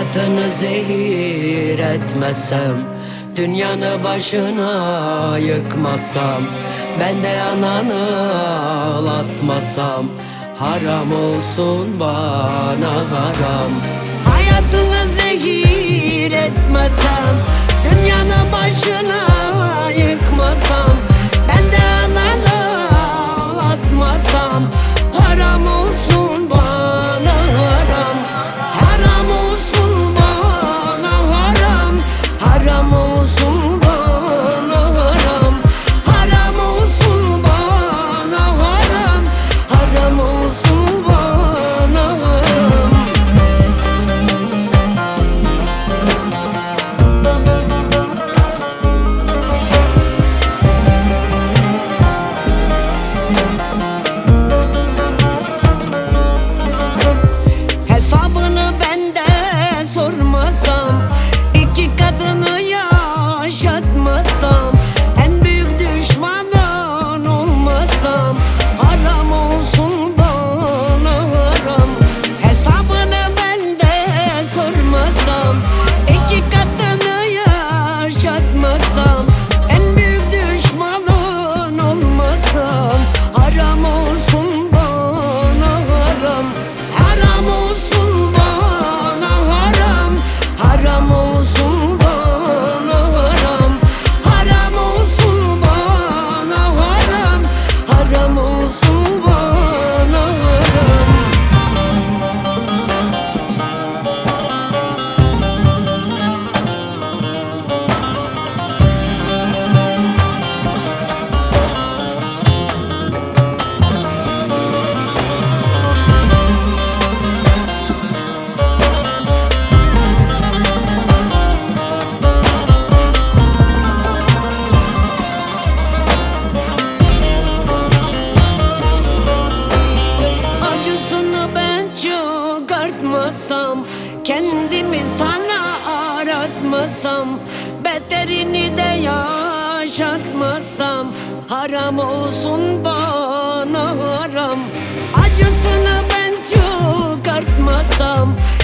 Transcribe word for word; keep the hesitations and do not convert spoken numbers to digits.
Hayatını zehir etmesem, dünyanı başına yıkmasam, ben de ananı ağlatmasam, haram olsun bana haram. Hayatını zehir etmesem, dünyanı başına yıkmasam, ben de ananı ağlatmasam, haram olsun bana haram. Haram olsun bana haram. Haram olsun bana haram. Haram olsun bana haram. Haram olsun bana haram. Hesabını benden sormasam, iki kadını yaşatmasam, en büyük düşmanın olmasam, haram olsun bana haram. Hesabını benden sormasam, iki kadını yaşatmasam, en büyük düşmanın olmasam, haram olsun bana haram. Haram olsun bana haram. Haram olsun bana haram. Haram olsun bana haram. Haram olsun bana haram. Acısını ben çıkartmasam, kendimi sana aratmasam, beterini de yaşatmasam, haram olsun bana haram. Acısını ben çıkartmasam,